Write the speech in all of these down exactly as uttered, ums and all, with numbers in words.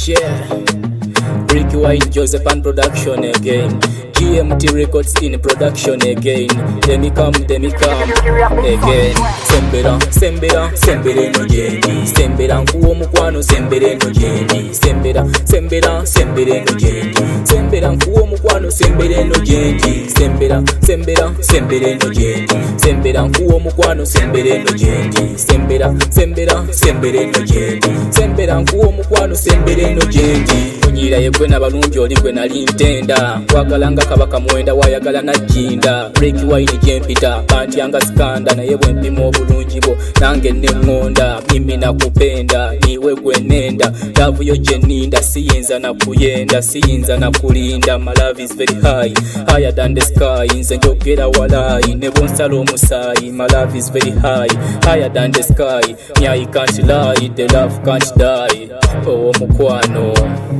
Yeah, Ricky Wine, Joseph and production again. G M T Records in production again. Let me come, let me come again. Sembera, sembera, sembere no jendi. Sembera nkuwo mukwano, sembere no jendi. Sembera, sembera, sembere no jendi. Sembera nkuwo mukwano, sembere no jendi. Sembera, sembera, sembere no jendi. Sembera nkuwo mukwano, sembere no jendi. Sembera, sembera, sembere no jendi. Sembera nkuwo mukwano, sembere no jendi. Kunyira yegwe n'abalungi oli gwe nali ntenda. Wagalanga kabaka mwenda wayagala najinda. Ricky Wine jempita banti anga skanda naye bwe mpima obulungi bwo nange nengonda. Mimi nakupenda niwe gwe nenda. Love yo jeninda siyinza nakuyenda siyinza nakulinda. My love is very high, higher than the sky. Nze njogera walayi ne bonsala omusayi. My love is very high, higher than the sky. Me I can't lie, the love can't die. Oh mukwano.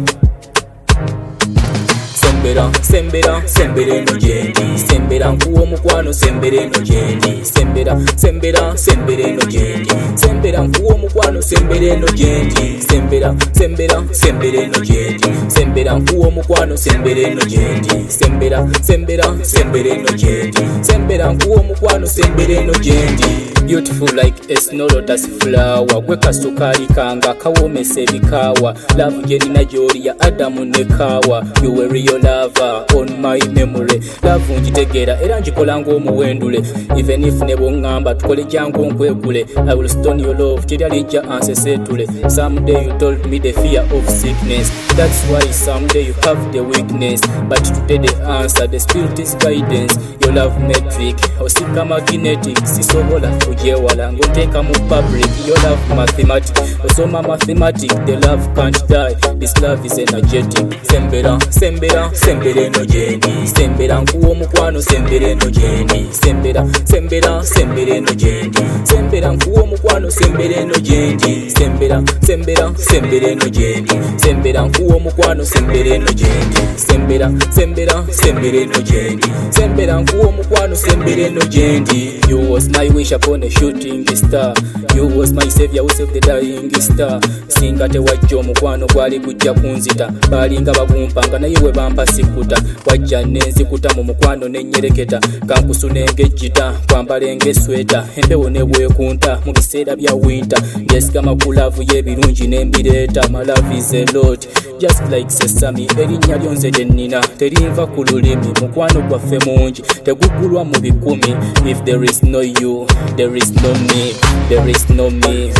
Sembera, sembera, sembere no jendi. Sembera nkuwo mukwano, sembere no jendi. Sembera, sembera, sembere no jendi. Sembera nkuwo mukwano, sembere no jendi. Sembera, sembera, sembere no jendi. Sembera nkuwo mukwano, sembere no jendi. Sembera, sembera, sembere no jendi. Sembera nkuwo mukwano, sembere no jendi. Beautiful like a snow lotus flower. Gweka sukari kanga kawomesa ebikawa. Love jenina joli ya Adamu ne Kawa. You were real lover on my memory. Love njitegera era njikola ng'omuwendule. Even if ne bongamba tukole jangu nkwegule. I will stone your love kiryalijja ansesetule. Someday you told me the fear of sickness. That's why someday you have the weakness. But today the answer, the spirit is guidance. Your love metric osika magnetic. Sisobola kujewala ngoteka mu public. Your love mathematic osoma mathematic. The love can't die, this love is energetic. Sembera, sembera, sembere no jendi. Sembera nkuwo mukwano, sembere no jendi. Sembera, sembera, sembere no jendi. Sembera nkuwo mukwano, sembere no jendi. Sembera, sembera, sembere no jendi. Sembera nkuwo mukwano, sembere no jendi. Sembera, sembera, sembere no jendi. Sembera nkuwo mukwano, sembere no jendi. You was my wish upon a shooting star. You was my savior who saved the dying star. Singa tewajja omukwano gwali gujja kunzita. Balinga bagumpanga naye we bampa sikuta. Wajja nenzikuta mu mukwano nenyereketa. Kankusune ngejjita kwambala ngesweta. Empewo ne bwekunta mu biseera bya winter. Ndesigama ku love y'ebirungi n'embireeta. My love is a lot just like sesame. Erinnya lyonze lye nnina terinva ku lulimi. Mukwano gwaffe mungi tegugulwa mu bikumi. If there is no you, there is no me, there is no me.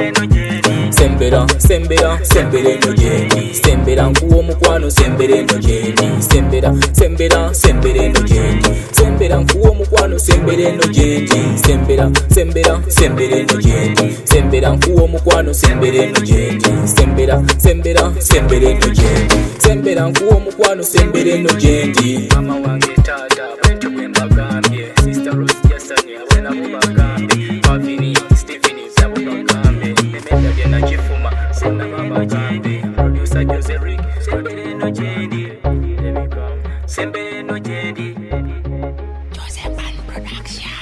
Sembera, sembera, sembere no jendi. Sembera nkuwo mukwano, sembere no jendi. Sembera, sembera, sembere no jendi. Sembera nkuwo mukwano, sembere no jendi. Sembera, sembera, sembere no jendi. Sembera nkuwo mukwano, sembere no jendi. Sembera, sembera, sembere no jendi. Sembera nkuwo mukwano, sembere no jendi. Mama wange tata bwentyo bwe mbagambye. Sister Rose Jasani abona bubagambye. Mavini Stephen zabo bagambye. Memenda bye nakifuma sina baba jambe. Producer Jose Rick sembere no jendi. Sembere no jendi. Joseph and production.